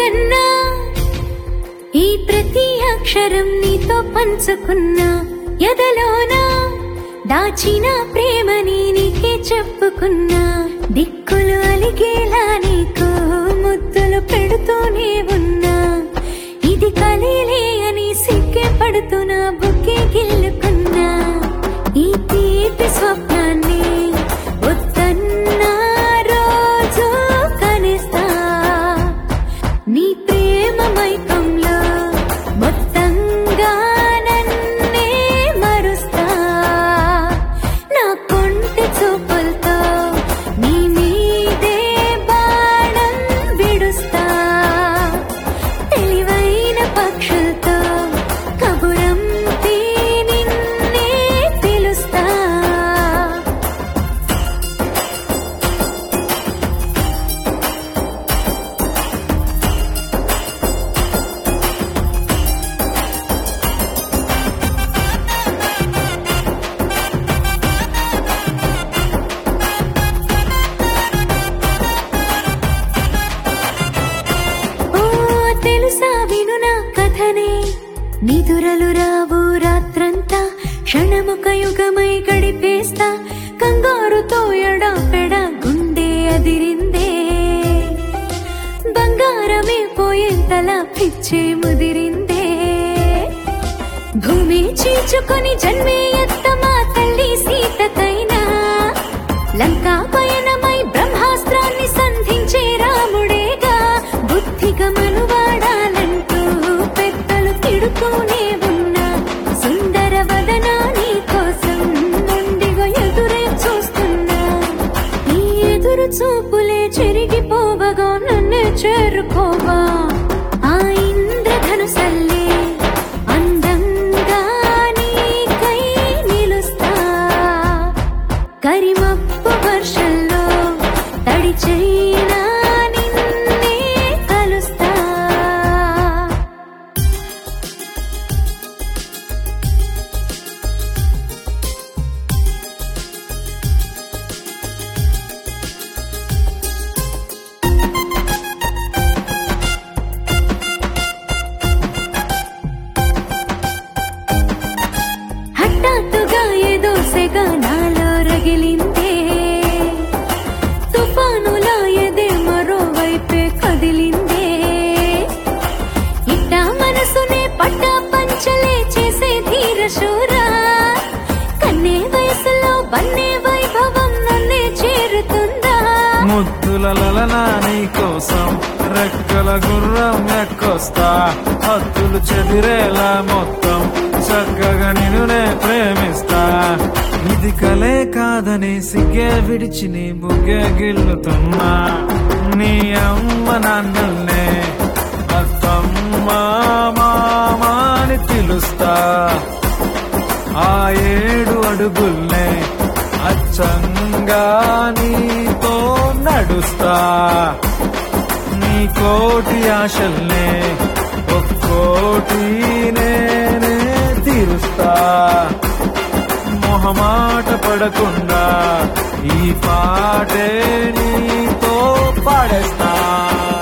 కన్నా ఈ ప్రతి అక్షరం నీతో పంచుకున్నా ఎదలోన దాచిన ప్రేమని నీకే చెప్పుకున్నా దిక్కులు అలిగేలా నీకు ముద్దులు పెడుతూనే ఉన్నా ఇది కలీలే అని సిగ్గే పడుతున్నా బుక్కే గిల్లుకున్నా ఈ తీపి స్వప్నాన్ని వద్దన్నా రోజు కనిస్తా నీ ప్రేమ మైకంలో మొత్తంగా నన్నే మరుస్తా నా కొంటి చూపులతో నీ మీదే బాణం విడుస్తా తెలివైన పక్షులతో కబురంపి నిన్నే పిలుస్తా తెలుసా విను నా కథనే నిదురలు రావు రాత్రంతా క్షణముక యుగమై గడిపేస్తా కంగారుతో ఎడాపెడా గుండె అదిరిందే బంగారమే పోయేంతలా పిచ్చే ముదిరిందే భూమి చీల్చుకొని జన్మే ఎత్తమా తల్లి సీతకైనా లంకా పయనమై బ్రహ్మాస్త్రాన్ని సంధించే రాముడేగా బుద్ధిగా మనువాడాలంటూ పెద్దలు తిడుతూనే ఉన్నా సుందర వదనా నీ కోసం మొండిగా ఎదురే చూస్తున్నా ఈ ఎదురు చూపులే చెరిగిపోవగా నన్నే చేరుకోవా ఆ ఇంద్రధనుసల్లే అందంగా నీకై నిలుస్తా కరిమప్పు వర్షంలో తడి చైనా నిన్నే కలుస్తా హఠాత్తుగా ఏదో సెగ నాలో రగిలిందే తుఫానులా ఎదే మరోవైపే కదిలిందే ఇట్టా మనసునే పట్టా పంచలే చేసే ధీర శూరా కన్నే వయసులో బన్నే వైభవం నన్నే చేరుతుందా ముద్దుల లలనా నీ కోసం రెక్కల గుర్రం ఎక్కొస్తా హద్దులు చెదిరేలా మొత్తం చక్కగా నిన్నునే ప్రేమిస్తా ఇది కలే కాదని సిగ్గే విడిచి నీ బుగ్గే గిల్లుతున్నా నీ అమ్మ నాన్నల్నే అత్తమ్మ మామని పిలుస్తా ఆ 7 అడుగుల్నే అచ్చంగా నీతో నడుస్తా నీ కోటి ఆశల్నే ఒక్కోటి నేనే తీరుస్తా మొహమాట పడకుండా ఈ పాటే నీతో పాడేస్తా